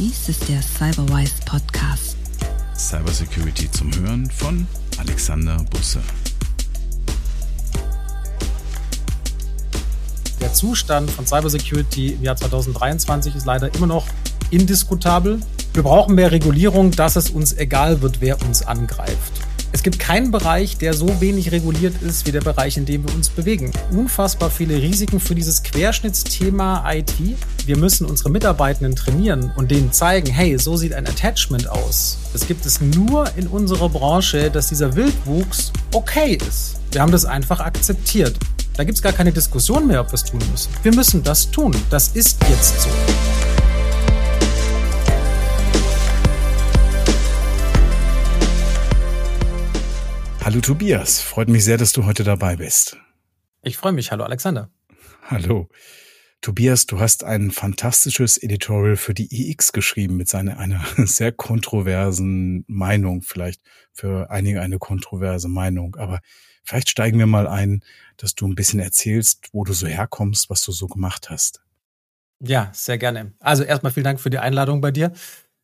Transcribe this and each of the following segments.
Dies ist der Cyberwise Podcast. Cybersecurity zum Hören von Alexander Busse. Der Zustand von Cybersecurity im Jahr 2023 ist leider immer noch indiskutabel. Wir brauchen mehr Regulierung, dass es uns egal wird, wer uns angreift. Es gibt keinen Bereich, der so wenig reguliert ist wie der Bereich, in dem wir uns bewegen. Unfassbar viele Risiken für dieses Querschnittsthema IT. Wir müssen unsere Mitarbeitenden trainieren und denen zeigen, hey, so sieht ein Attachment aus. Es gibt es nur in unserer Branche, dass dieser Wildwuchs okay ist. Wir haben das einfach akzeptiert. Da gibt es gar keine Diskussion mehr, ob wir es tun müssen. Wir müssen das tun. Das ist jetzt so. Hallo Tobias, freut mich sehr, dass du heute dabei bist. Ich freue mich. Hallo Alexander. Hallo. Tobias, du hast ein fantastisches Editorial für die EX geschrieben mit einer sehr kontroversen Meinung, vielleicht für einige eine kontroverse Meinung, aber vielleicht steigen wir mal ein, dass du ein bisschen erzählst, wo du so herkommst, was du so gemacht hast. Ja, sehr gerne. Also erstmal vielen Dank für die Einladung bei dir.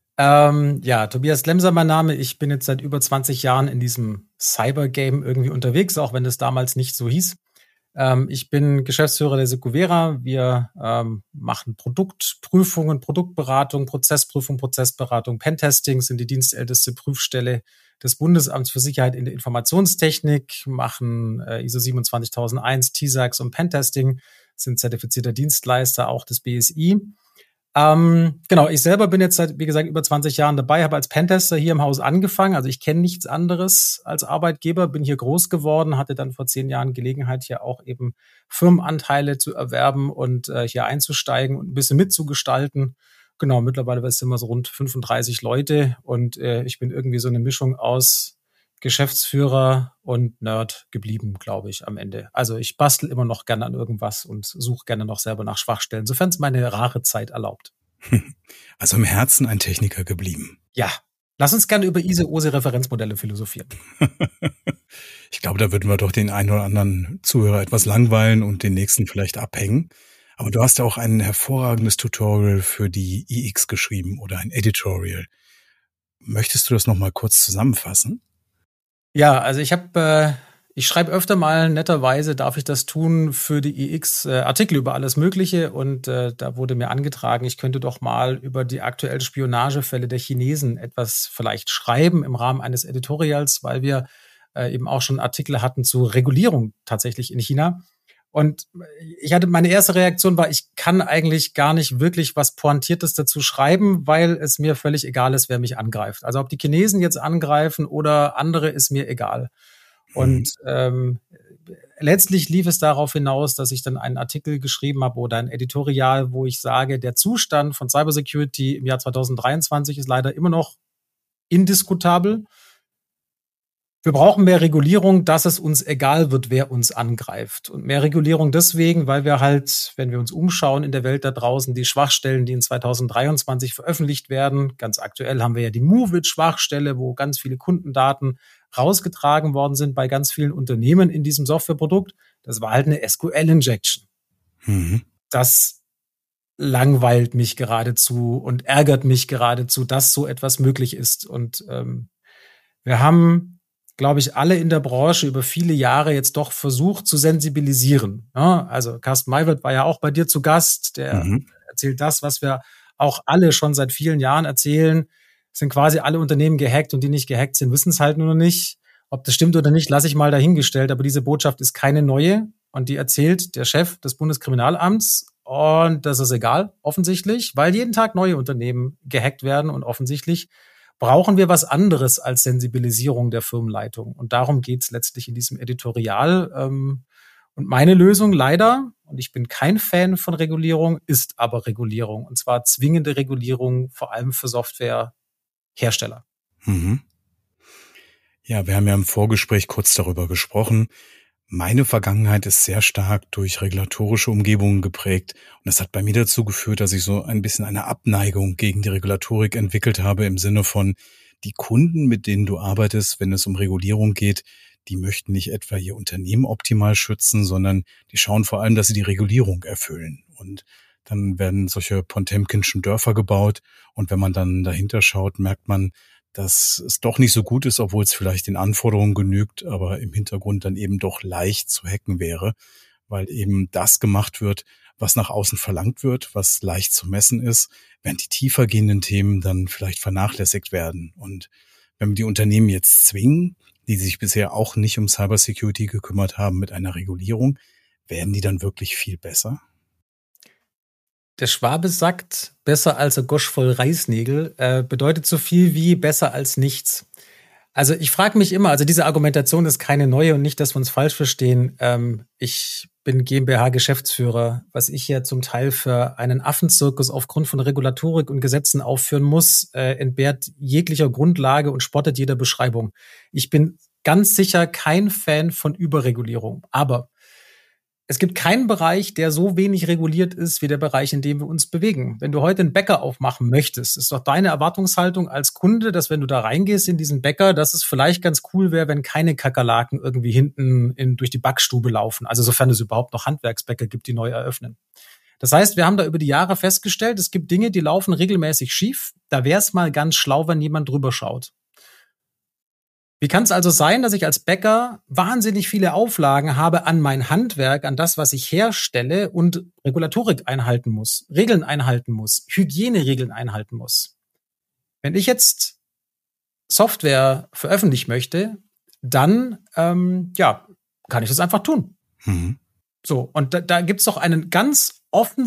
Tobias Lemser mein Name. Ich bin jetzt seit über 20 Jahren in diesem Cyber-Game irgendwie unterwegs, auch wenn das damals nicht so hieß. Ich bin Geschäftsführer der Secuvera. Wir machen Produktprüfungen, Produktberatung, Prozessprüfung, Prozessberatung, Pentesting, sind die dienstälteste Prüfstelle des Bundesamts für Sicherheit in der Informationstechnik, machen ISO 27001, TISAX und Pentesting, sind zertifizierter Dienstleister auch des BSI. Ich selber bin jetzt seit, wie gesagt, über 20 Jahren dabei, habe als Pentester hier im Haus angefangen. Also ich kenne nichts anderes als Arbeitgeber, bin hier groß geworden, hatte dann vor 10 Jahren Gelegenheit, hier auch eben Firmenanteile zu erwerben und hier einzusteigen und ein bisschen mitzugestalten. Genau, mittlerweile sind wir so rund 35 Leute und ich bin irgendwie so eine Mischung aus Geschäftsführer und Nerd geblieben, glaube ich, am Ende. Also ich bastel immer noch gerne an irgendwas und suche gerne noch selber nach Schwachstellen, sofern es meine rare Zeit erlaubt. Also im Herzen ein Techniker geblieben. Ja, lass uns gerne über ISE-OSI-Referenzmodelle philosophieren. Ich glaube, da würden wir doch den einen oder anderen Zuhörer etwas langweilen und den nächsten vielleicht abhängen. Aber du hast ja auch ein hervorragendes Tutorial für die EX geschrieben oder ein Editorial. Möchtest du das nochmal kurz zusammenfassen? Ja, also ich schreibe öfter mal, netterweise darf ich das tun, für die EX Artikel über alles Mögliche und da wurde mir angetragen, ich könnte doch mal über die aktuellen Spionagefälle der Chinesen etwas vielleicht schreiben im Rahmen eines Editorials, weil wir eben auch schon Artikel hatten zu Regulierung tatsächlich in China. Und meine erste Reaktion war, ich kann eigentlich gar nicht wirklich was Pointiertes dazu schreiben, weil es mir völlig egal ist, wer mich angreift. Also ob die Chinesen jetzt angreifen oder andere, ist mir egal. Und letztlich lief es darauf hinaus, dass ich dann einen Artikel geschrieben habe oder ein Editorial, wo ich sage, der Zustand von Cybersecurity im Jahr 2023 ist leider immer noch indiskutabel. Wir brauchen mehr Regulierung, dass es uns egal wird, wer uns angreift. Und mehr Regulierung deswegen, weil wir halt, wenn wir uns umschauen in der Welt da draußen, die Schwachstellen, die in 2023 veröffentlicht werden, ganz aktuell haben wir ja die MOVEit-Schwachstelle, wo ganz viele Kundendaten rausgetragen worden sind bei ganz vielen Unternehmen in diesem Softwareprodukt. Das war halt eine SQL-Injection. Das langweilt mich geradezu und ärgert mich geradezu, dass so etwas möglich ist. Und wir haben, glaube ich, alle in der Branche über viele Jahre jetzt doch versucht zu sensibilisieren. Ja, also Carsten Maywald war ja auch bei dir zu Gast, der erzählt das, was wir auch alle schon seit vielen Jahren erzählen. Es sind quasi alle Unternehmen gehackt und die nicht gehackt sind, wissen es halt nur noch nicht. Ob das stimmt oder nicht, lasse ich mal dahingestellt, aber diese Botschaft ist keine neue und die erzählt der Chef des Bundeskriminalamts und das ist egal, offensichtlich, weil jeden Tag neue Unternehmen gehackt werden und offensichtlich brauchen wir was anderes als Sensibilisierung der Firmenleitung. Und darum geht's letztlich in diesem Editorial. Und meine Lösung leider, und ich bin kein Fan von Regulierung, ist aber Regulierung. Und zwar zwingende Regulierung, vor allem für Softwarehersteller. Ja, wir haben ja im Vorgespräch kurz darüber gesprochen. Meine Vergangenheit ist sehr stark durch regulatorische Umgebungen geprägt und das hat bei mir dazu geführt, dass ich so ein bisschen eine Abneigung gegen die Regulatorik entwickelt habe im Sinne von, die Kunden, mit denen du arbeitest, wenn es um Regulierung geht, die möchten nicht etwa ihr Unternehmen optimal schützen, sondern die schauen vor allem, dass sie die Regulierung erfüllen. Und dann werden solche Potemkinschen Dörfer gebaut. Und wenn man dann dahinter schaut, merkt man, dass es doch nicht so gut ist, obwohl es vielleicht den Anforderungen genügt, aber im Hintergrund dann eben doch leicht zu hacken wäre, weil eben das gemacht wird, was nach außen verlangt wird, was leicht zu messen ist, während die tiefer gehenden Themen dann vielleicht vernachlässigt werden. Und wenn wir die Unternehmen jetzt zwingen, die sich bisher auch nicht um Cybersecurity gekümmert haben, mit einer Regulierung, werden die dann wirklich viel besser? Der Schwabe sagt, besser als ein Gosch voll Reisnägel, bedeutet so viel wie besser als nichts. Also ich frage mich immer, also diese Argumentation ist keine neue und nicht, dass wir uns falsch verstehen. Ich bin GmbH-Geschäftsführer, was ich ja zum Teil für einen Affenzirkus aufgrund von Regulatorik und Gesetzen aufführen muss, entbehrt jeglicher Grundlage und spottet jeder Beschreibung. Ich bin ganz sicher kein Fan von Überregulierung, aber es gibt keinen Bereich, der so wenig reguliert ist wie der Bereich, in dem wir uns bewegen. Wenn du heute einen Bäcker aufmachen möchtest, ist doch deine Erwartungshaltung als Kunde, dass wenn du da reingehst in diesen Bäcker, dass es vielleicht ganz cool wäre, wenn keine Kakerlaken irgendwie hinten durch die Backstube laufen. Also sofern es überhaupt noch Handwerksbäcker gibt, die neu eröffnen. Das heißt, wir haben da über die Jahre festgestellt, es gibt Dinge, die laufen regelmäßig schief. Da wäre es mal ganz schlau, wenn jemand drüber schaut. Wie kann es also sein, dass ich als Bäcker wahnsinnig viele Auflagen habe an mein Handwerk, an das, was ich herstelle und Regulatorik einhalten muss, Regeln einhalten muss, Hygieneregeln einhalten muss? Wenn ich jetzt Software veröffentlichen möchte, dann kann ich das einfach tun. Mhm. So, und da gibt's doch ein ganz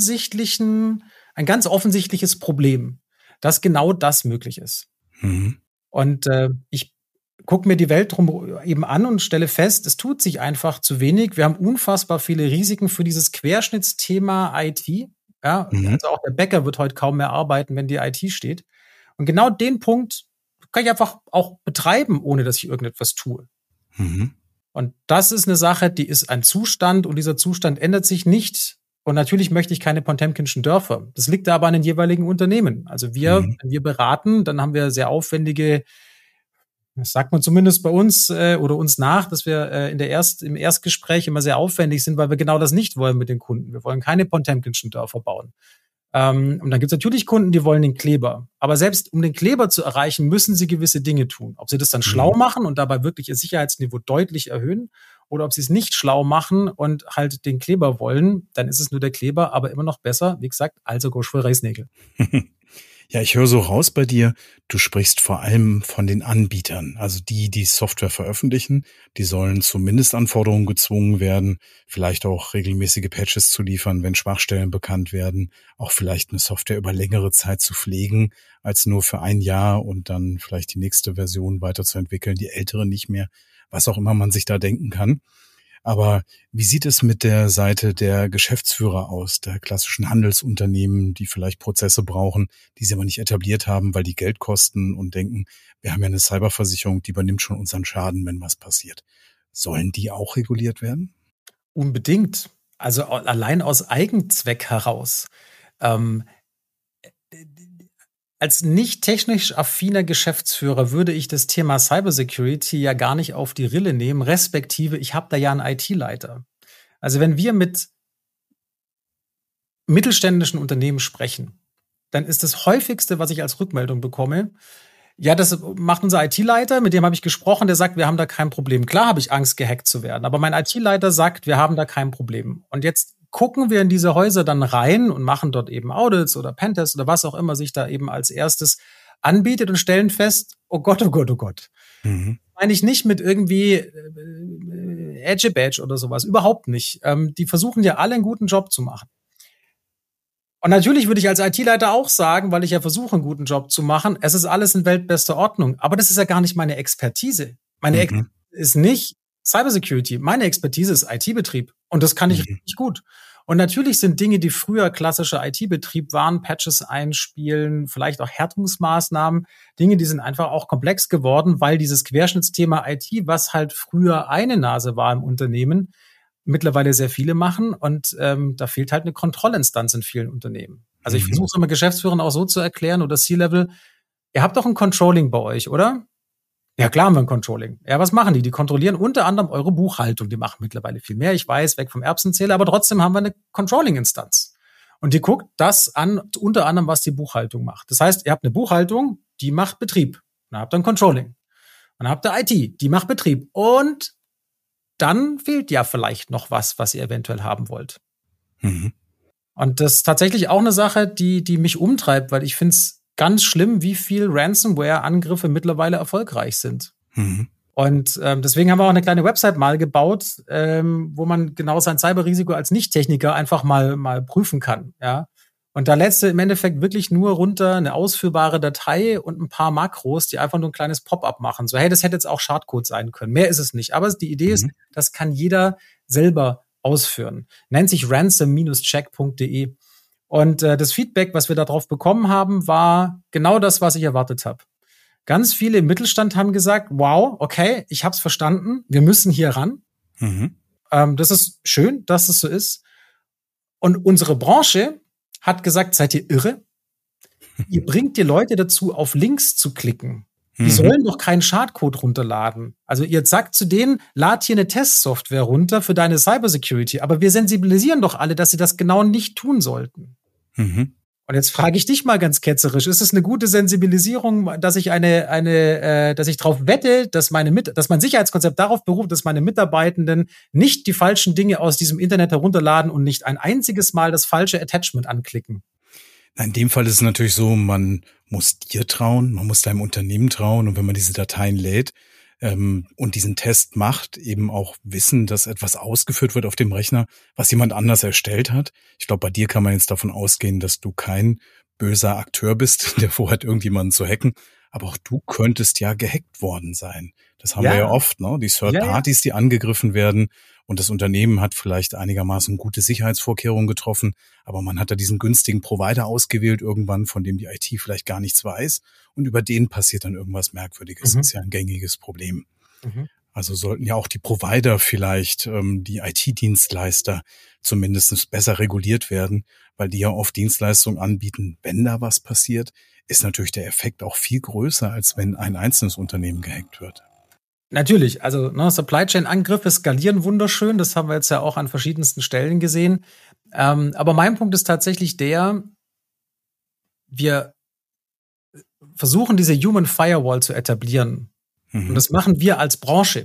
offensichtliches Problem, dass genau das möglich ist. Mhm. Und ich gucke mir die Welt drum eben an und stelle fest, es tut sich einfach zu wenig. Wir haben unfassbar viele Risiken für dieses Querschnittsthema IT. Ja, also auch der Bäcker wird heute kaum mehr arbeiten, wenn die IT steht. Und genau den Punkt kann ich einfach auch betreiben, ohne dass ich irgendetwas tue. Mhm. Und das ist eine Sache, die ist ein Zustand und dieser Zustand ändert sich nicht. Und natürlich möchte ich keine Potemkinschen Dörfer. Das liegt aber an den jeweiligen Unternehmen. Also wenn wir beraten, dann haben wir sehr aufwendige, das sagt man zumindest bei uns oder uns nach, dass wir im Erstgespräch immer sehr aufwendig sind, weil wir genau das nicht wollen mit den Kunden. Wir wollen keine Potemkinschen Dörfer bauen. Und dann gibt es natürlich Kunden, die wollen den Kleber. Aber selbst um den Kleber zu erreichen, müssen sie gewisse Dinge tun. Ob sie das dann schlau machen und dabei wirklich ihr Sicherheitsniveau deutlich erhöhen oder ob sie es nicht schlau machen und halt den Kleber wollen, dann ist es nur der Kleber, aber immer noch besser, wie gesagt, also Gosch für Reisnägel. Ja, ich höre so raus bei dir, du sprichst vor allem von den Anbietern, also die Software veröffentlichen, die sollen zu Mindestanforderungen gezwungen werden, vielleicht auch regelmäßige Patches zu liefern, wenn Schwachstellen bekannt werden, auch vielleicht eine Software über längere Zeit zu pflegen, als nur für ein Jahr und dann vielleicht die nächste Version weiterzuentwickeln, die ältere nicht mehr, was auch immer man sich da denken kann. Aber wie sieht es mit der Seite der Geschäftsführer aus, der klassischen Handelsunternehmen, die vielleicht Prozesse brauchen, die sie aber nicht etabliert haben, weil die Geld kosten und denken, wir haben ja eine Cyberversicherung, die übernimmt schon unseren Schaden, wenn was passiert. Sollen die auch reguliert werden? Unbedingt. Also allein aus Eigenzweck heraus. Als nicht technisch affiner Geschäftsführer würde ich das Thema Cybersecurity ja gar nicht auf die Rille nehmen, respektive ich habe da ja einen IT-Leiter. Also wenn wir mit mittelständischen Unternehmen sprechen, dann ist das häufigste, was ich als Rückmeldung bekomme, ja, das macht unser IT-Leiter, mit dem habe ich gesprochen, der sagt, wir haben da kein Problem. Klar habe ich Angst, gehackt zu werden, aber mein IT-Leiter sagt, wir haben da kein Problem. Und jetzt gucken wir in diese Häuser dann rein und machen dort eben Audits oder Pentests oder was auch immer sich da eben als erstes anbietet und stellen fest, oh Gott, oh Gott, oh Gott. Meine ich nicht mit irgendwie Edge Badge oder sowas, überhaupt nicht. Die versuchen ja alle einen guten Job zu machen. Und natürlich würde ich als IT-Leiter auch sagen, weil ich ja versuche, einen guten Job zu machen, es ist alles in weltbester Ordnung. Aber das ist ja gar nicht meine Expertise. Meine Expertise ist nicht Cybersecurity. Meine Expertise ist IT-Betrieb. Und das kann ich richtig gut. Und natürlich sind Dinge, die früher klassischer IT-Betrieb waren, Patches einspielen, vielleicht auch Härtungsmaßnahmen, Dinge, die sind einfach auch komplex geworden, weil dieses Querschnittsthema IT, was halt früher eine Nase war im Unternehmen, mittlerweile sehr viele machen. Und da fehlt halt eine Kontrollinstanz in vielen Unternehmen. Also ich versuche es immer Geschäftsführern auch so zu erklären oder C-Level, ihr habt doch ein Controlling bei euch, oder? Ja, klar haben wir ein Controlling. Ja, was machen die? Die kontrollieren unter anderem eure Buchhaltung. Die machen mittlerweile viel mehr. Ich weiß, weg vom Erbsenzähler, aber trotzdem haben wir eine Controlling-Instanz. Und die guckt das an, unter anderem, was die Buchhaltung macht. Das heißt, ihr habt eine Buchhaltung, die macht Betrieb. Dann habt ihr ein Controlling. Dann habt ihr IT, die macht Betrieb. Und dann fehlt ja vielleicht noch was ihr eventuell haben wollt. Mhm. Und das ist tatsächlich auch eine Sache, die mich umtreibt, weil ich finde es ganz schlimm, wie viel Ransomware-Angriffe mittlerweile erfolgreich sind. Mhm. Und deswegen haben wir auch eine kleine Website mal gebaut, wo man genau sein Cyberrisiko als Nicht-Techniker einfach mal prüfen kann. Ja? Und da lässt du im Endeffekt wirklich nur runter eine ausführbare Datei und ein paar Makros, die einfach nur ein kleines Pop-up machen. So, hey, das hätte jetzt auch Schadcode sein können. Mehr ist es nicht. Aber die Idee ist, das kann jeder selber ausführen. Nennt sich ransom-check.de. Und das Feedback, was wir darauf bekommen haben, war genau das, was ich erwartet habe. Ganz viele im Mittelstand haben gesagt, wow, okay, ich habe es verstanden, wir müssen hier ran. Mhm. Das ist schön, dass es so ist. Und unsere Branche hat gesagt, seid ihr irre? Ihr bringt die Leute dazu, auf Links zu klicken. Die sollen doch keinen Schadcode runterladen. Also ihr sagt zu denen, lad hier eine Testsoftware runter für deine Cybersecurity. Aber wir sensibilisieren doch alle, dass sie das genau nicht tun sollten. Mhm. Und jetzt frage ich dich mal ganz ketzerisch, ist es eine gute Sensibilisierung, dass ich dass ich darauf wette, dass mein Sicherheitskonzept darauf beruht, dass meine Mitarbeitenden nicht die falschen Dinge aus diesem Internet herunterladen und nicht ein einziges Mal das falsche Attachment anklicken? In dem Fall ist es natürlich so, man muss dir trauen, man muss deinem Unternehmen trauen und wenn man diese Dateien lädt und diesen Test macht, eben auch wissen, dass etwas ausgeführt wird auf dem Rechner, was jemand anders erstellt hat. Ich glaube, bei dir kann man jetzt davon ausgehen, dass du kein böser Akteur bist, der vorhat, irgendjemanden zu hacken. Aber auch du könntest ja gehackt worden sein. Das haben wir ja oft, ne? Die Third-Parties, die angegriffen werden und das Unternehmen hat vielleicht einigermaßen gute Sicherheitsvorkehrungen getroffen, aber man hat da diesen günstigen Provider ausgewählt irgendwann, von dem die IT vielleicht gar nichts weiß und über den passiert dann irgendwas Merkwürdiges. Das ist ja ein gängiges Problem. Mhm. Also sollten ja auch die Provider vielleicht, die IT-Dienstleister zumindest besser reguliert werden, weil die ja oft Dienstleistungen anbieten, wenn da was passiert, ist natürlich der Effekt auch viel größer, als wenn ein einzelnes Unternehmen gehackt wird. Natürlich, also Supply Chain Angriffe skalieren wunderschön, das haben wir jetzt ja auch an verschiedensten Stellen gesehen. Aber mein Punkt ist tatsächlich der, wir versuchen diese Human Firewall zu etablieren. Und das machen wir als Branche.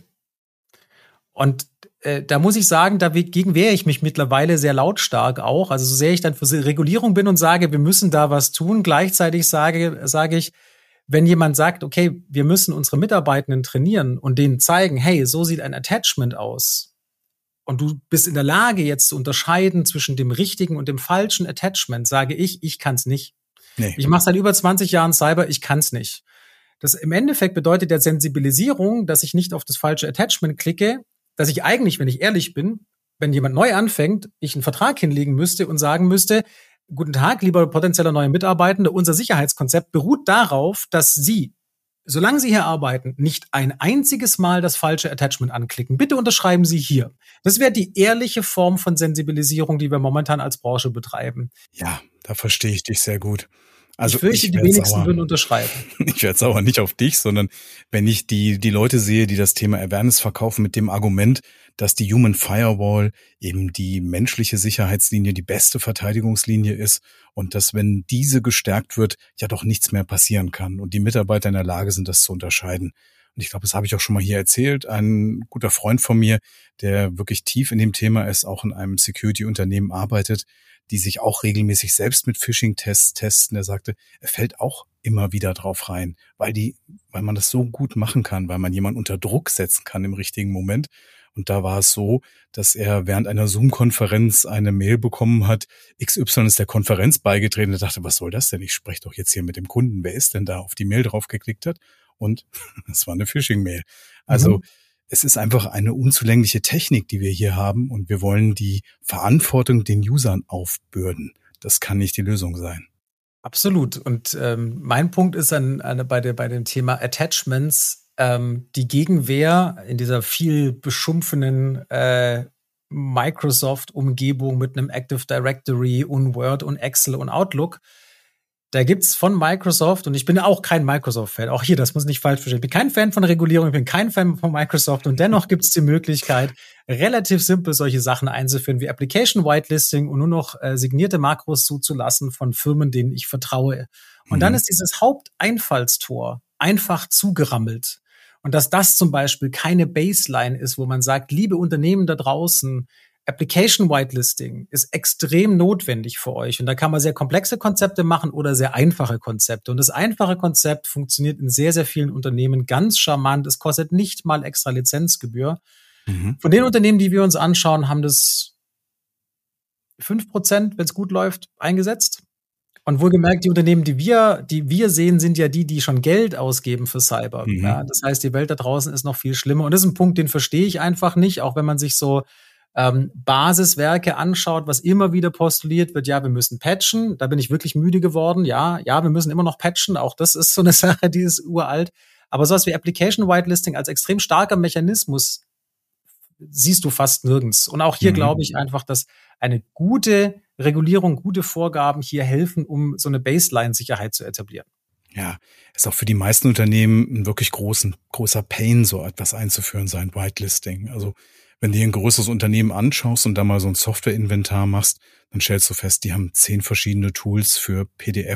Und da muss ich sagen, dagegen wehre ich mich mittlerweile sehr lautstark auch. Also so sehr ich dann für Regulierung bin und sage, wir müssen da was tun, gleichzeitig sage ich, wenn jemand sagt, okay, wir müssen unsere Mitarbeitenden trainieren und denen zeigen, hey, so sieht ein Attachment aus. Und du bist in der Lage, jetzt zu unterscheiden zwischen dem richtigen und dem falschen Attachment, sage ich kann es nicht. Nee. Ich mache seit über 20 Jahren Cyber, ich kann es nicht. Das im Endeffekt bedeutet der Sensibilisierung, dass ich nicht auf das falsche Attachment klicke, dass ich eigentlich, wenn ich ehrlich bin, wenn jemand neu anfängt, ich einen Vertrag hinlegen müsste und sagen müsste, guten Tag, lieber potenzieller neuer Mitarbeitender, unser Sicherheitskonzept beruht darauf, dass Sie, solange Sie hier arbeiten, nicht ein einziges Mal das falsche Attachment anklicken. Bitte unterschreiben Sie hier. Das wäre die ehrliche Form von Sensibilisierung, die wir momentan als Branche betreiben. Ja, da verstehe ich dich sehr gut. Also ich fürchte, die wenigsten würden unterschreiben. Ich werde sauer nicht auf dich, sondern wenn ich die Leute sehe, die das Thema Awareness verkaufen mit dem Argument, dass die Human Firewall eben die menschliche Sicherheitslinie, die beste Verteidigungslinie ist und dass, wenn diese gestärkt wird, ja doch nichts mehr passieren kann und die Mitarbeiter in der Lage sind, das zu unterscheiden. Und ich glaube, das habe ich auch schon mal hier erzählt. Ein guter Freund von mir, der wirklich tief in dem Thema ist, auch in einem Security-Unternehmen arbeitet, die sich auch regelmäßig selbst mit Phishing-Tests testen. Der sagte, er fällt auch immer wieder drauf rein, weil man das so gut machen kann, weil man jemanden unter Druck setzen kann im richtigen Moment. Und da war es so, dass er während einer Zoom-Konferenz eine Mail bekommen hat, XY ist der Konferenz beigetreten. Er dachte, was soll das denn? Ich spreche doch jetzt hier mit dem Kunden. Wer ist denn da? Auf die Mail drauf geklickt hat. Und das war eine Phishing-Mail. Also es ist einfach eine unzulängliche Technik, die wir hier haben. Und wir wollen die Verantwortung den Usern aufbürden. Das kann nicht die Lösung sein. Absolut. Und mein Punkt ist bei dem Thema Attachments, die Gegenwehr in dieser viel beschumpfenen Microsoft-Umgebung mit einem Active Directory und Word und Excel und Outlook. Da gibt's von Microsoft, und ich bin auch kein Microsoft-Fan, auch hier, das muss nicht falsch verstehen. Ich bin kein Fan von Regulierung, ich bin kein Fan von Microsoft, und dennoch gibt's die Möglichkeit, relativ simpel solche Sachen einzuführen wie Application Whitelisting und nur noch signierte Makros zuzulassen von Firmen, denen ich vertraue. Und dann ist dieses Haupteinfallstor einfach zugerammelt. Und dass das zum Beispiel keine Baseline ist, wo man sagt, liebe Unternehmen da draußen, Application Whitelisting ist extrem notwendig für euch. Und da kann man sehr komplexe Konzepte machen oder sehr einfache Konzepte. Und das einfache Konzept funktioniert in sehr, sehr vielen Unternehmen ganz charmant. Es kostet nicht mal extra Lizenzgebühr. Von den Unternehmen, die wir uns anschauen, haben das 5%, wenn es gut läuft, eingesetzt. Und wohlgemerkt, die Unternehmen, die wir sehen, sind ja die schon Geld ausgeben für Cyber. Ja, das heißt, die Welt da draußen ist noch viel schlimmer. Und das ist ein Punkt, den verstehe ich einfach nicht, auch wenn man sich so Basiswerke anschaut, was immer wieder postuliert wird, ja, wir müssen patchen. Da bin ich wirklich müde geworden. Ja, wir müssen immer noch patchen. Auch das ist so eine Sache, die ist uralt. Aber sowas wie Application Whitelisting als extrem starker Mechanismus siehst du fast nirgends. Und auch hier glaube ich einfach, dass eine gute Regulierung, gute Vorgaben hier helfen, um so eine Baseline-Sicherheit zu etablieren. Ja, ist auch für die meisten Unternehmen ein wirklich großer Pain, so etwas einzuführen, sein Whitelisting. Also wenn du dir ein größeres Unternehmen anschaust und da mal so ein Software-Inventar machst, dann stellst du fest, die haben 10 verschiedene Tools für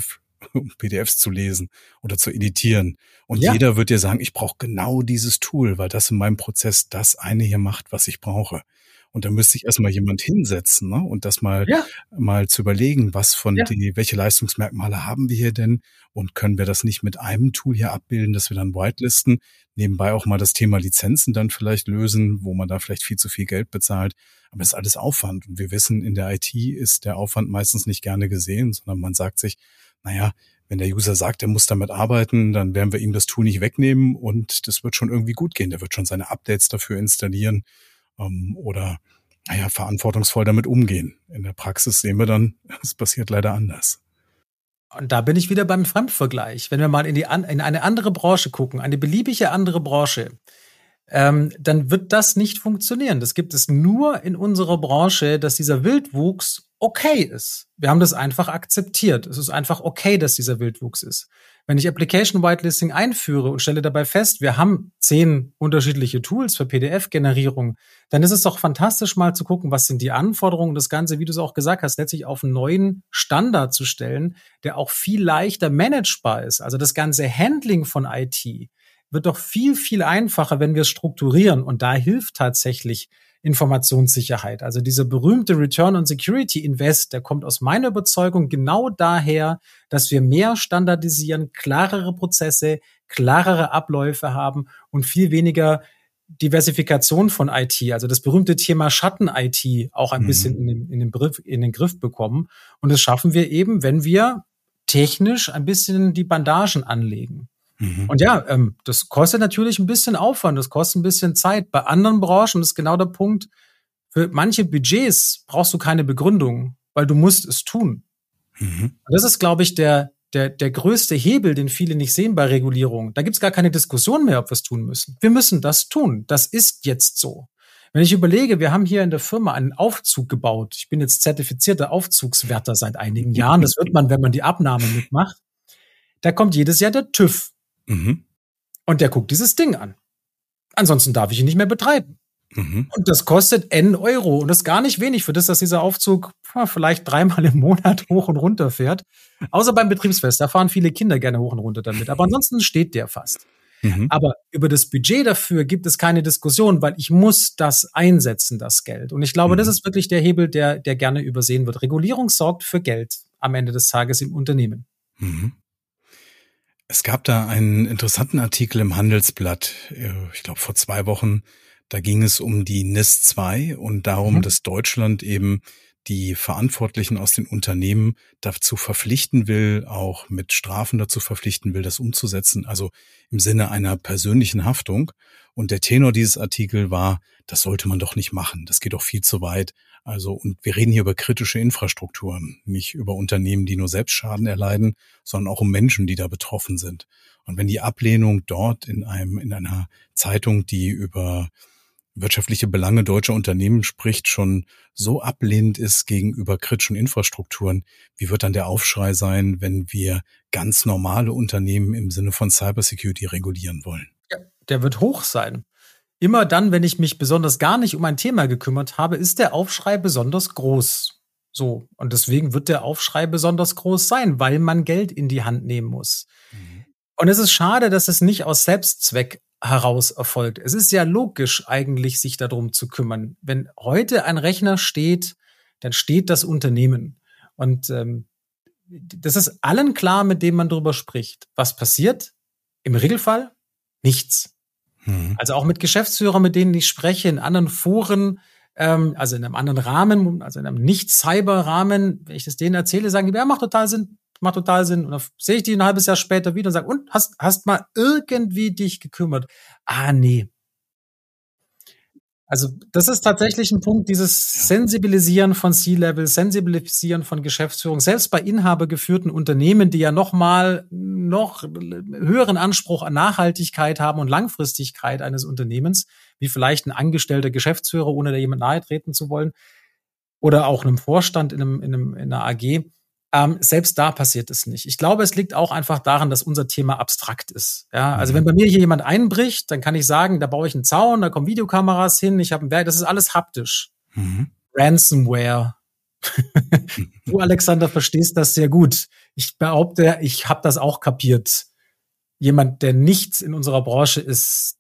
PDFs zu lesen oder zu editieren. Und jeder wird dir sagen, ich brauche genau dieses Tool, weil das in meinem Prozess das eine hier macht, was ich brauche. Und da müsste sich erstmal jemand hinsetzen, ne? Und das mal zu überlegen, welche Leistungsmerkmale haben wir hier denn? Und können wir das nicht mit einem Tool hier abbilden, dass wir dann whitelisten? Nebenbei auch mal das Thema Lizenzen dann vielleicht lösen, wo man da vielleicht viel zu viel Geld bezahlt. Aber es ist alles Aufwand. Und wir wissen, in der IT ist der Aufwand meistens nicht gerne gesehen, sondern man sagt sich, naja, wenn der User sagt, er muss damit arbeiten, dann werden wir ihm das Tool nicht wegnehmen und das wird schon irgendwie gut gehen. Der wird schon seine Updates dafür installieren oder verantwortungsvoll damit umgehen. In der Praxis sehen wir dann, es passiert leider anders. Und da bin ich wieder beim Fremdvergleich. Wenn wir mal in eine andere Branche gucken, eine beliebige andere Branche, dann wird das nicht funktionieren. Das gibt es nur in unserer Branche, dass dieser Wildwuchs okay ist. Wir haben das einfach akzeptiert. Es ist einfach okay, dass dieser Wildwuchs ist. Wenn ich Application Whitelisting einführe und stelle dabei fest, wir haben 10 unterschiedliche Tools für PDF-Generierung, dann ist es doch fantastisch, mal zu gucken, was sind die Anforderungen, das Ganze, wie du es auch gesagt hast, letztlich auf einen neuen Standard zu stellen, der auch viel leichter managebar ist. Also das ganze Handling von IT wird doch viel, viel einfacher, wenn wir es strukturieren. Und da hilft tatsächlich Informationssicherheit. Also dieser berühmte Return on Security Invest, der kommt aus meiner Überzeugung genau daher, dass wir mehr standardisieren, klarere Prozesse, klarere Abläufe haben und viel weniger Diversifikation von IT, also das berühmte Thema Schatten-IT auch ein bisschen in den Griff bekommen. Und das schaffen wir eben, wenn wir technisch ein bisschen die Bandagen anlegen. Und das kostet natürlich ein bisschen Aufwand, das kostet ein bisschen Zeit. Bei anderen Branchen ist genau der Punkt, für manche Budgets brauchst du keine Begründung, weil du musst es tun. Und das ist, glaube ich, der größte Hebel, den viele nicht sehen bei Regulierung. Da gibt es gar keine Diskussion mehr, ob wir es tun müssen. Wir müssen das tun. Das ist jetzt so. Wenn ich überlege, wir haben hier in der Firma einen Aufzug gebaut. Ich bin jetzt zertifizierter Aufzugswärter seit einigen Jahren. Das wird man, wenn man die Abnahme mitmacht. Da kommt jedes Jahr der TÜV. Und der guckt dieses Ding an. Ansonsten darf ich ihn nicht mehr betreiben. Und das kostet N Euro. Und das ist gar nicht wenig für das, dass dieser Aufzug vielleicht 3-mal im Monat hoch und runter fährt. Außer beim Betriebsfest. Da fahren viele Kinder gerne hoch und runter damit. Aber ansonsten steht der fast. Aber über das Budget dafür gibt es keine Diskussion, weil ich muss das einsetzen, das Geld. Und ich glaube, das ist wirklich der Hebel, der gerne übersehen wird. Regulierung sorgt für Geld am Ende des Tages im Unternehmen. Es gab da einen interessanten Artikel im Handelsblatt, ich glaube vor 2 Wochen. Da ging es um die NIS2 und darum, dass Deutschland eben die Verantwortlichen aus den Unternehmen dazu verpflichten will, auch mit Strafen dazu verpflichten will, das umzusetzen, also im Sinne einer persönlichen Haftung. Und der Tenor dieses Artikels war, das sollte man doch nicht machen, das geht doch viel zu weit. Also, und wir reden hier über kritische Infrastrukturen, nicht über Unternehmen, die nur selbst Schaden erleiden, sondern auch um Menschen, die da betroffen sind. Und wenn die Ablehnung dort in einer Zeitung, die über wirtschaftliche Belange deutscher Unternehmen spricht, schon so ablehnend ist gegenüber kritischen Infrastrukturen, wie wird dann der Aufschrei sein, wenn wir ganz normale Unternehmen im Sinne von Cybersecurity regulieren wollen? Ja, der wird hoch sein. Immer dann, wenn ich mich besonders gar nicht um ein Thema gekümmert habe, ist der Aufschrei besonders groß. So. Und deswegen wird der Aufschrei besonders groß sein, weil man Geld in die Hand nehmen muss. Mhm. Und es ist schade, dass es nicht aus Selbstzweck heraus erfolgt. Es ist ja logisch eigentlich, sich darum zu kümmern. Wenn heute ein Rechner steht, dann steht das Unternehmen. Und das ist allen klar, mit dem man drüber spricht. Was passiert? Im Regelfall nichts. Also auch mit Geschäftsführern, mit denen ich spreche, in anderen Foren, also in einem anderen Rahmen, also in einem Nicht-Cyber-Rahmen, wenn ich das denen erzähle, sagen die, ja, macht total Sinn. Und dann sehe ich die ein halbes Jahr später wieder und sage, und, hast mal irgendwie dich gekümmert? Ah, nee. Also das ist tatsächlich ein Punkt, dieses Sensibilisieren von C-Level, Sensibilisieren von Geschäftsführung, selbst bei inhabergeführten Unternehmen, die ja noch höheren Anspruch an Nachhaltigkeit haben und Langfristigkeit eines Unternehmens, wie vielleicht ein angestellter Geschäftsführer, ohne da jemand nahe treten zu wollen, oder auch einem Vorstand in einer AG. Selbst da passiert es nicht. Ich glaube, es liegt auch einfach daran, dass unser Thema abstrakt ist. Ja, also wenn bei mir hier jemand einbricht, dann kann ich sagen, da baue ich einen Zaun, da kommen Videokameras hin, ich habe ein Werk, das ist alles haptisch. Ransomware. Du, Alexander, verstehst das sehr gut. Ich behaupte, ich habe das auch kapiert. Jemand, der nicht in unserer Branche ist,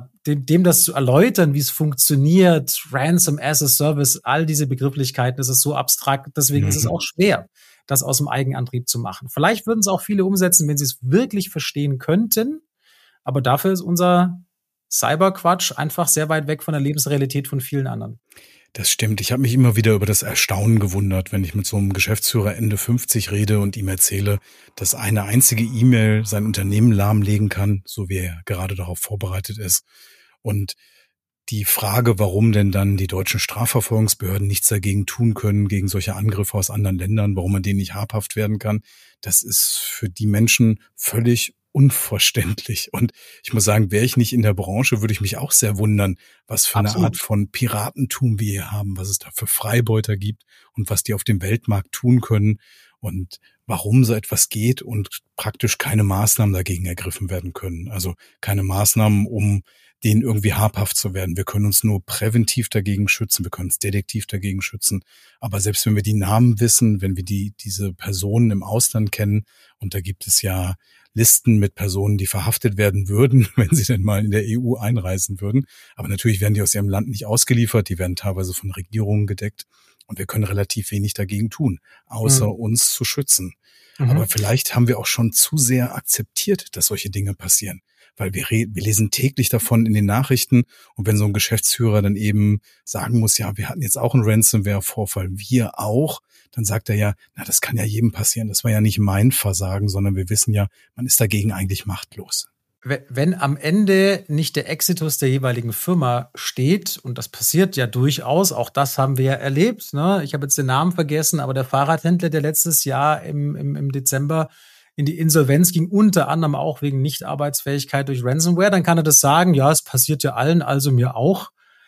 dem das zu erläutern, wie es funktioniert, Ransom as a Service, all diese Begrifflichkeiten, das ist so abstrakt, deswegen ist es auch schwer, das aus dem Eigenantrieb zu machen. Vielleicht würden es auch viele umsetzen, wenn sie es wirklich verstehen könnten, aber dafür ist unser Cyberquatsch einfach sehr weit weg von der Lebensrealität von vielen anderen. Das stimmt. Ich habe mich immer wieder über das Erstaunen gewundert, wenn ich mit so einem Geschäftsführer Ende 50 rede und ihm erzähle, dass eine einzige E-Mail sein Unternehmen lahmlegen kann, so wie er gerade darauf vorbereitet ist. Und die Frage, warum denn dann die deutschen Strafverfolgungsbehörden nichts dagegen tun können, gegen solche Angriffe aus anderen Ländern, warum man denen nicht habhaft werden kann, das ist für die Menschen völlig unverständlich. Und ich muss sagen, wäre ich nicht in der Branche, würde ich mich auch sehr wundern, was für eine Art von Piratentum wir hier haben, was es da für Freibeuter gibt und was die auf dem Weltmarkt tun können und warum so etwas geht und praktisch keine Maßnahmen dagegen ergriffen werden können. Also keine Maßnahmen, um denen irgendwie habhaft zu werden. Wir können uns nur präventiv dagegen schützen, wir können uns detektiv dagegen schützen. Aber selbst wenn wir die Namen wissen, wenn wir diese Personen im Ausland kennen, und da gibt es ja Listen mit Personen, die verhaftet werden würden, wenn sie denn mal in der EU einreisen würden. Aber natürlich werden die aus ihrem Land nicht ausgeliefert, die werden teilweise von Regierungen gedeckt. Und wir können relativ wenig dagegen tun, außer uns zu schützen. Aber vielleicht haben wir auch schon zu sehr akzeptiert, dass solche Dinge passieren. Weil wir lesen täglich davon in den Nachrichten. Und wenn so ein Geschäftsführer dann eben sagen muss, ja, wir hatten jetzt auch einen Ransomware-Vorfall, wir auch, dann sagt er ja, na, das kann ja jedem passieren. Das war ja nicht mein Versagen, sondern wir wissen ja, man ist dagegen eigentlich machtlos. Wenn am Ende nicht der Exitus der jeweiligen Firma steht, und das passiert ja durchaus, auch das haben wir ja erlebt, ne? Ich habe jetzt den Namen vergessen, aber der Fahrradhändler, der letztes Jahr im Dezember in die Insolvenz ging, unter anderem auch wegen Nichtarbeitsfähigkeit durch Ransomware, dann kann er das sagen, ja, es passiert ja allen, also mir auch.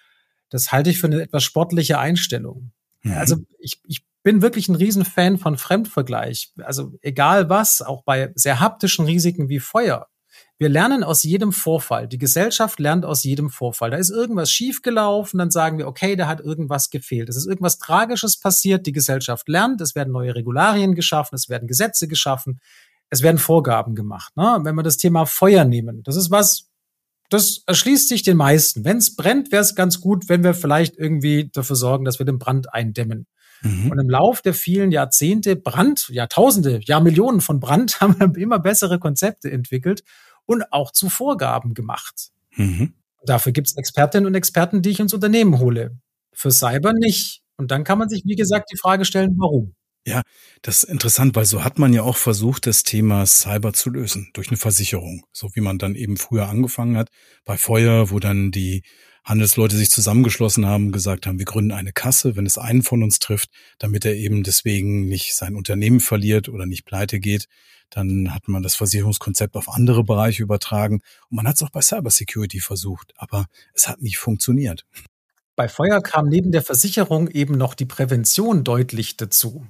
Das halte ich für eine etwas sportliche Einstellung. Also ich bin wirklich ein Riesenfan von Fremdvergleich. Also egal was, auch bei sehr haptischen Risiken wie Feuer. Wir lernen aus jedem Vorfall. Die Gesellschaft lernt aus jedem Vorfall. Da ist irgendwas schiefgelaufen, dann sagen wir, okay, da hat irgendwas gefehlt. Es ist irgendwas Tragisches passiert, die Gesellschaft lernt, es werden neue Regularien geschaffen, es werden Gesetze geschaffen, es werden Vorgaben gemacht. Ne? Wenn wir das Thema Feuer nehmen, das ist was, das erschließt sich den meisten. Wenn es brennt, wäre es ganz gut, wenn wir vielleicht irgendwie dafür sorgen, dass wir den Brand eindämmen. Und im Lauf der vielen Jahrzehnte Jahrtausende, Jahrmillionen von Brand haben wir immer bessere Konzepte entwickelt und auch zu Vorgaben gemacht. Dafür gibt es Expertinnen und Experten, die ich ins Unternehmen hole. Für Cyber nicht. Und dann kann man sich, wie gesagt, die Frage stellen, warum? Ja, das ist interessant, weil so hat man ja auch versucht, das Thema Cyber zu lösen durch eine Versicherung. So wie man dann eben früher angefangen hat bei Feuer, wo dann die Handelsleute sich zusammengeschlossen haben, gesagt haben, wir gründen eine Kasse, wenn es einen von uns trifft, damit er eben deswegen nicht sein Unternehmen verliert oder nicht pleite geht. Dann hat man das Versicherungskonzept auf andere Bereiche übertragen und man hat es auch bei Cybersecurity versucht, aber es hat nicht funktioniert. Bei Feuer kam neben der Versicherung eben noch die Prävention deutlich dazu.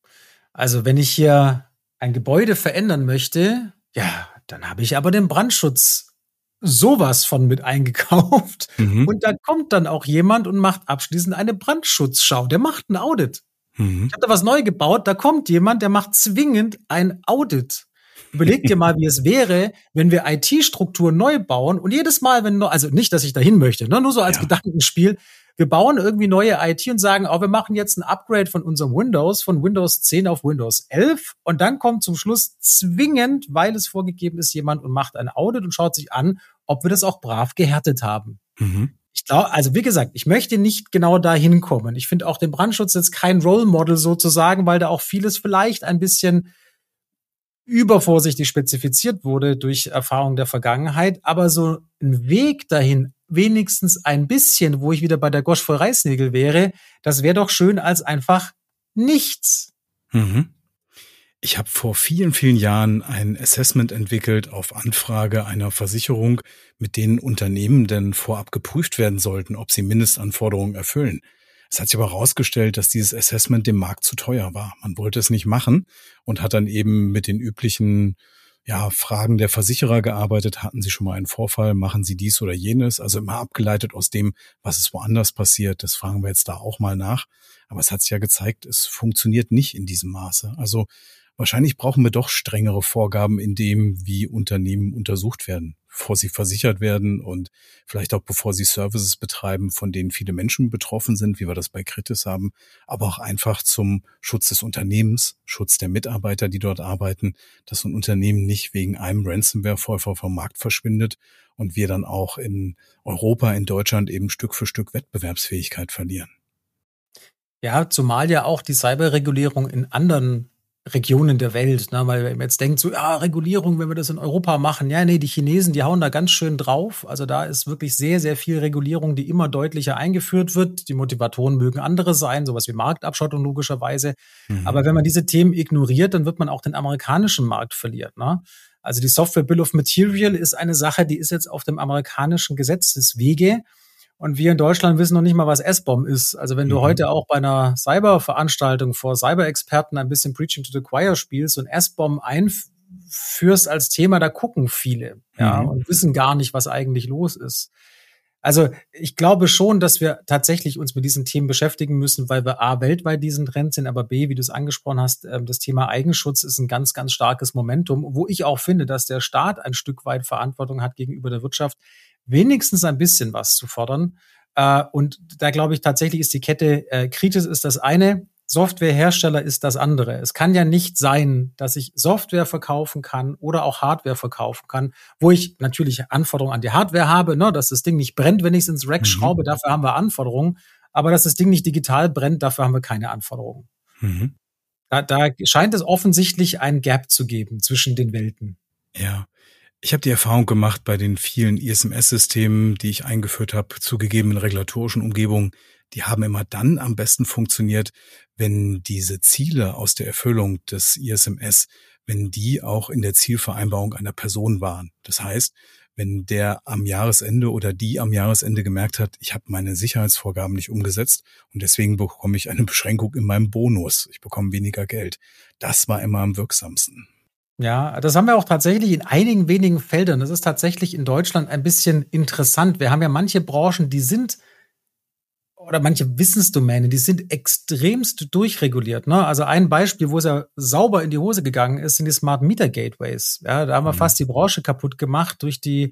Also wenn ich hier ein Gebäude verändern möchte, ja, dann habe ich aber den Brandschutz sowas von mit eingekauft. Mhm. Und da kommt dann auch jemand und macht abschließend eine Brandschutzschau. Der macht ein Audit. Mhm. Ich habe da was neu gebaut, da kommt jemand, der macht zwingend ein Audit. Überleg dir mal, wie es wäre, wenn wir IT-Strukturen neu bauen und jedes Mal, also nicht, dass ich dahin möchte, ne, nur so als Ja. Gedankenspiel, wir bauen irgendwie neue IT und sagen, wir machen jetzt ein Upgrade von unserem Windows, von Windows 10 auf Windows 11 und dann kommt zum Schluss zwingend, weil es vorgegeben ist, jemand und macht ein Audit und schaut sich an, ob wir das auch brav gehärtet haben. Mhm. Ich glaube, also wie gesagt, ich möchte nicht genau dahin kommen. Ich finde auch den Brandschutz jetzt kein Role Model sozusagen, weil da auch vieles vielleicht ein bisschen übervorsichtig spezifiziert wurde durch Erfahrung der Vergangenheit. Aber so ein Weg dahin, wenigstens ein bisschen, wo ich wieder bei der Gosch voll Reißnägel wäre, das wäre doch schön als einfach nichts. Mhm. Ich habe vor vielen, vielen Jahren ein Assessment entwickelt auf Anfrage einer Versicherung, mit denen Unternehmen denn vorab geprüft werden sollten, ob sie Mindestanforderungen erfüllen. Es hat sich aber herausgestellt, dass dieses Assessment dem Markt zu teuer war. Man wollte es nicht machen und hat dann eben mit den üblichen Fragen der Versicherer gearbeitet. Hatten Sie schon mal einen Vorfall? Machen Sie dies oder jenes? Also immer abgeleitet aus dem, was ist woanders passiert. Das fragen wir jetzt da auch mal nach. Aber es hat sich ja gezeigt, es funktioniert nicht in diesem Maße. Also wahrscheinlich brauchen wir doch strengere Vorgaben in dem, wie Unternehmen untersucht werden, bevor sie versichert werden und vielleicht auch bevor sie Services betreiben, von denen viele Menschen betroffen sind, wie wir das bei Kritis haben, aber auch einfach zum Schutz des Unternehmens, Schutz der Mitarbeiter, die dort arbeiten, dass so ein Unternehmen nicht wegen einem Ransomware-Vorfall vom Markt verschwindet und wir dann auch in Europa, in Deutschland eben Stück für Stück Wettbewerbsfähigkeit verlieren. Ja, zumal ja auch die Cyberregulierung in anderen Regionen der Welt, ne, weil man jetzt denkt, so, Regulierung, wenn wir das in Europa machen. Ja, nee, die Chinesen, die hauen da ganz schön drauf. Also da ist wirklich sehr, sehr viel Regulierung, die immer deutlicher eingeführt wird. Die Motivatoren mögen andere sein, sowas wie Marktabschottung logischerweise. Mhm. Aber wenn man diese Themen ignoriert, dann wird man auch den amerikanischen Markt verlieren, ne? Also die Software Bill of Material ist eine Sache, die ist jetzt auf dem amerikanischen Gesetzeswege. Und wir in Deutschland wissen noch nicht mal, was SBOM ist. Also wenn du heute auch bei einer Cyberveranstaltung vor Cyber-Experten ein bisschen Preaching to the Choir spielst und SBOM einführst als Thema, da gucken viele, und wissen gar nicht, was eigentlich los ist. Also ich glaube schon, dass wir tatsächlich uns mit diesen Themen beschäftigen müssen, weil wir A, weltweit diesen Trend sind, aber B, wie du es angesprochen hast, das Thema Eigenschutz ist ein ganz, ganz starkes Momentum, wo ich auch finde, dass der Staat ein Stück weit Verantwortung hat gegenüber der Wirtschaft, wenigstens ein bisschen was zu fordern. Und da glaube ich tatsächlich ist die Kette, Kritis ist das eine, Softwarehersteller ist das andere. Es kann ja nicht sein, dass ich Software verkaufen kann oder auch Hardware verkaufen kann, wo ich natürlich Anforderungen an die Hardware habe, ne, dass das Ding nicht brennt, wenn ich es ins Rack schraube, dafür haben wir Anforderungen. Aber dass das Ding nicht digital brennt, dafür haben wir keine Anforderungen. Mhm. Da scheint es offensichtlich ein Gap zu geben zwischen den Welten. Ja. Ich habe die Erfahrung gemacht bei den vielen ISMS-Systemen, die ich eingeführt habe, zugegeben in regulatorischen Umgebungen, die haben immer dann am besten funktioniert, wenn diese Ziele aus der Erfüllung des ISMS, wenn die auch in der Zielvereinbarung einer Person waren. Das heißt, wenn der am Jahresende oder die am Jahresende gemerkt hat, ich habe meine Sicherheitsvorgaben nicht umgesetzt und deswegen bekomme ich eine Beschränkung in meinem Bonus. Ich bekomme weniger Geld. Das war immer am wirksamsten. Ja, das haben wir auch tatsächlich in einigen wenigen Feldern. Das ist tatsächlich in Deutschland ein bisschen interessant. Wir haben ja manche Branchen, oder manche Wissensdomänen, die sind extremst durchreguliert, ne? Also ein Beispiel, wo es ja sauber in die Hose gegangen ist, sind die Smart Meter Gateways. Ja, da haben wir fast die Branche kaputt gemacht durch die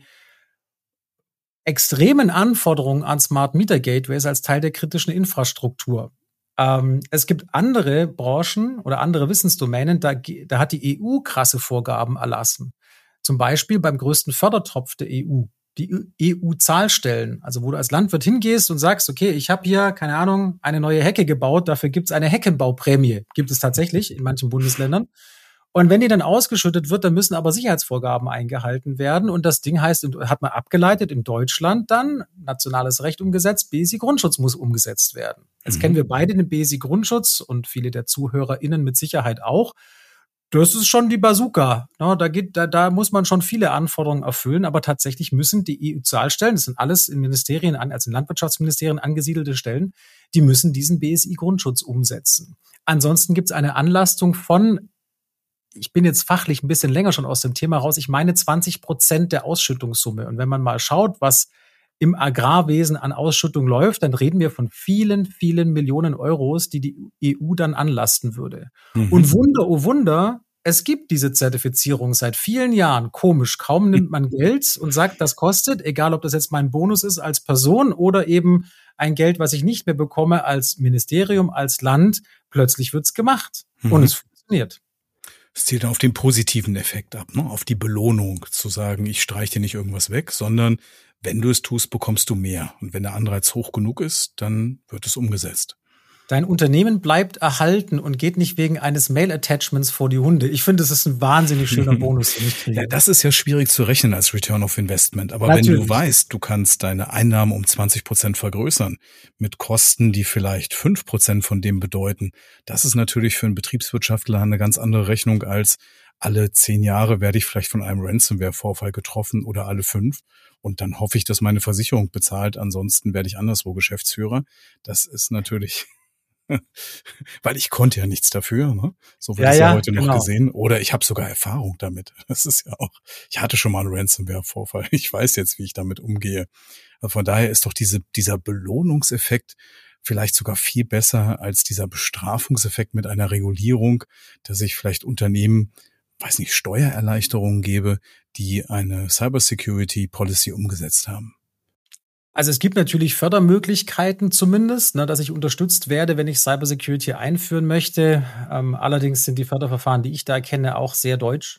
extremen Anforderungen an Smart Meter Gateways als Teil der kritischen Infrastruktur. Es gibt andere Branchen oder andere Wissensdomänen, da hat die EU krasse Vorgaben erlassen. Zum Beispiel beim größten Fördertopf der EU, die EU-Zahlstellen. Also wo du als Landwirt hingehst und sagst, okay, ich habe hier, keine Ahnung, eine neue Hecke gebaut, dafür gibt's eine Heckenbauprämie. Gibt es tatsächlich in manchen Bundesländern. Und wenn die dann ausgeschüttet wird, dann müssen aber Sicherheitsvorgaben eingehalten werden. Und das Ding heißt, hat man abgeleitet in Deutschland dann, nationales Recht umgesetzt, BSI-Grundschutz muss umgesetzt werden. Jetzt kennen wir beide den BSI-Grundschutz und viele der ZuhörerInnen mit Sicherheit auch. Das ist schon die Bazooka. Ja, da muss man schon viele Anforderungen erfüllen, aber tatsächlich müssen die EU-Zahlstellen, das sind alles in Ministerien, also in Landwirtschaftsministerien angesiedelte Stellen, die müssen diesen BSI-Grundschutz umsetzen. Ansonsten gibt es eine Anlastung von, ich bin jetzt fachlich ein bisschen länger schon aus dem Thema raus, ich meine 20% der Ausschüttungssumme. Und wenn man mal schaut, was im Agrarwesen an Ausschüttung läuft, dann reden wir von vielen, vielen Millionen Euros, die die EU dann anlasten würde. Und Wunder, oh Wunder, es gibt diese Zertifizierung seit vielen Jahren. Komisch, kaum nimmt man Geld und sagt, das kostet, egal ob das jetzt mein Bonus ist als Person oder eben ein Geld, was ich nicht mehr bekomme als Ministerium, als Land, plötzlich wird's gemacht. Und es funktioniert. Es zielt auf den positiven Effekt ab, ne? Auf die Belohnung, zu sagen, ich streiche dir nicht irgendwas weg, sondern wenn du es tust, bekommst du mehr. Und wenn der Anreiz hoch genug ist, dann wird es umgesetzt. Dein Unternehmen bleibt erhalten und geht nicht wegen eines Mail-Attachments vor die Hunde. Ich finde, das ist ein wahnsinnig schöner Bonus, den ich kriege. Ja, das ist ja schwierig zu rechnen als Return of Investment. Aber Natürlich. Wenn du weißt, du kannst deine Einnahmen um 20% vergrößern, mit Kosten, die vielleicht 5% von dem bedeuten, das ist natürlich für einen Betriebswirtschaftler eine ganz andere Rechnung als alle 10 Jahre werde ich vielleicht von einem Ransomware-Vorfall getroffen oder alle 5. Und dann hoffe ich, dass meine Versicherung bezahlt. Ansonsten werde ich anderswo Geschäftsführer. Das ist natürlich, weil ich konnte ja nichts dafür. Ne? So wird es ja heute noch gesehen. Oder ich habe sogar Erfahrung damit. Das ist ja auch, ich hatte schon mal einen Ransomware-Vorfall. Ich weiß jetzt, wie ich damit umgehe. Also von daher ist doch dieser Belohnungseffekt vielleicht sogar viel besser als dieser Bestrafungseffekt mit einer Regulierung, dass ich vielleicht Unternehmen Steuererleichterungen gebe, die eine Cybersecurity Policy umgesetzt haben. Also es gibt natürlich Fördermöglichkeiten zumindest, dass ich unterstützt werde, wenn ich Cybersecurity einführen möchte. Allerdings sind die Förderverfahren, die ich da kenne, auch sehr deutsch.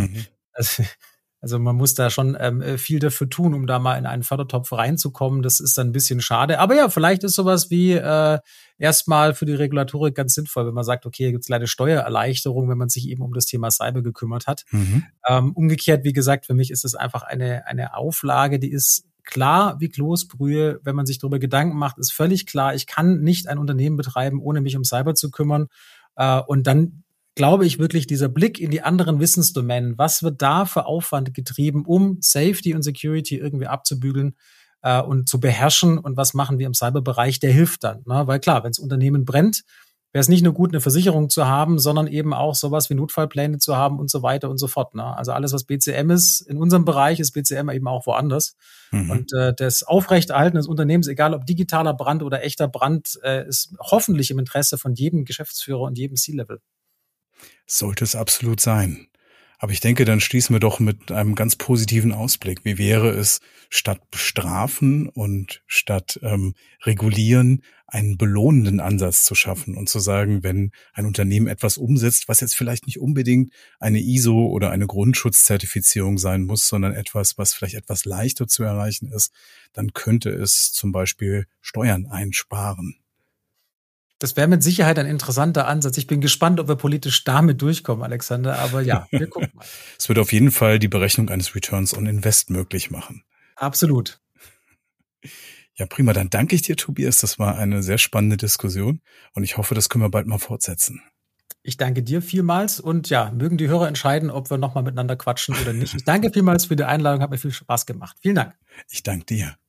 Also man muss da schon viel dafür tun, um da mal in einen Fördertopf reinzukommen. Das ist dann ein bisschen schade. Aber ja, vielleicht ist sowas wie erstmal für die Regulatorik ganz sinnvoll, wenn man sagt, okay, hier gibt es leider Steuererleichterung, wenn man sich eben um das Thema Cyber gekümmert hat. Umgekehrt, wie gesagt, für mich ist es einfach eine Auflage, die ist klar wie Kloßbrühe. Wenn man sich darüber Gedanken macht, ist völlig klar, ich kann nicht ein Unternehmen betreiben, ohne mich um Cyber zu kümmern. Und dann glaube ich wirklich, dieser Blick in die anderen Wissensdomänen, was wird da für Aufwand getrieben, um Safety und Security irgendwie abzubügeln und zu beherrschen und was machen wir im Cyberbereich, der hilft dann. Ne? Weil klar, wenn das Unternehmen brennt, wäre es nicht nur gut, eine Versicherung zu haben, sondern eben auch sowas wie Notfallpläne zu haben und so weiter und so fort. Ne? Also alles, was BCM ist, in unserem Bereich ist BCM eben auch woanders. Und das Aufrechterhalten des Unternehmens, egal ob digitaler Brand oder echter Brand, ist hoffentlich im Interesse von jedem Geschäftsführer und jedem C-Level. Sollte es absolut sein. Aber ich denke, dann schließen wir doch mit einem ganz positiven Ausblick. Wie wäre es, statt bestrafen und statt regulieren, einen belohnenden Ansatz zu schaffen und zu sagen, wenn ein Unternehmen etwas umsetzt, was jetzt vielleicht nicht unbedingt eine ISO oder eine Grundschutzzertifizierung sein muss, sondern etwas, was vielleicht etwas leichter zu erreichen ist, dann könnte es zum Beispiel Steuern einsparen. Das wäre mit Sicherheit ein interessanter Ansatz. Ich bin gespannt, ob wir politisch damit durchkommen, Alexander. Aber ja, wir gucken mal. Es wird auf jeden Fall die Berechnung eines Returns on Invest möglich machen. Absolut. Ja, prima. Dann danke ich dir, Tobias. Das war eine sehr spannende Diskussion und ich hoffe, das können wir bald mal fortsetzen. Ich danke dir vielmals und ja, mögen die Hörer entscheiden, ob wir nochmal miteinander quatschen oder nicht. Ich danke vielmals für die Einladung, hat mir viel Spaß gemacht. Vielen Dank. Ich danke dir.